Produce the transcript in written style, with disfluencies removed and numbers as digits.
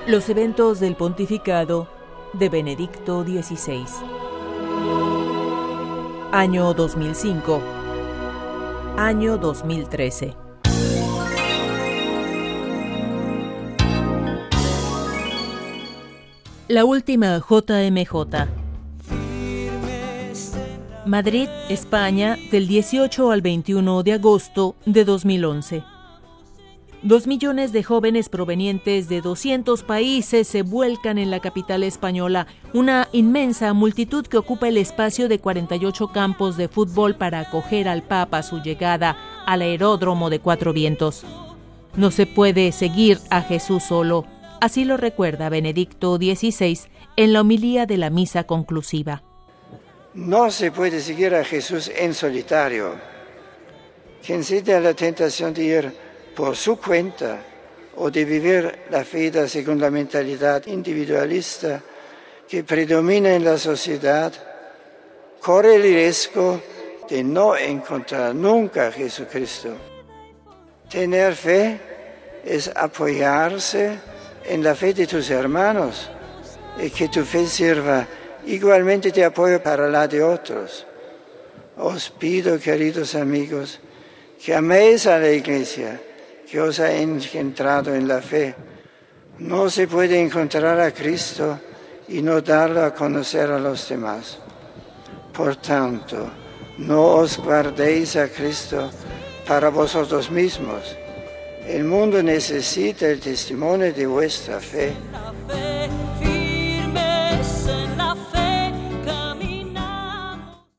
Los eventos del pontificado de Benedicto XVI. Año 2005. Año 2013. La última JMJ. Madrid, España, del 18 al 21 de agosto de 2011. 2 millones de jóvenes provenientes de 200 países se vuelcan en la capital española, una inmensa multitud que ocupa el espacio de 48 campos de fútbol para acoger al Papa a su llegada al aeródromo de Cuatro Vientos. No se puede seguir a Jesús solo, así lo recuerda Benedicto XVI en la homilía de la misa conclusiva. No se puede seguir a Jesús en solitario. Quien cede a la tentación de ir por su cuenta o de vivir la fe según la mentalidad individualista que predomina en la sociedad, corre el riesgo de no encontrar nunca a Jesucristo. Tener fe es apoyarse en la fe de tus hermanos y que tu fe sirva igualmente de apoyo para la de otros. Os pido, queridos amigos, que améis a la Iglesia que os ha engendrado en la fe. No se puede encontrar a Cristo y no darlo a conocer a los demás. Por tanto, no os guardéis a Cristo para vosotros mismos. El mundo necesita el testimonio de vuestra fe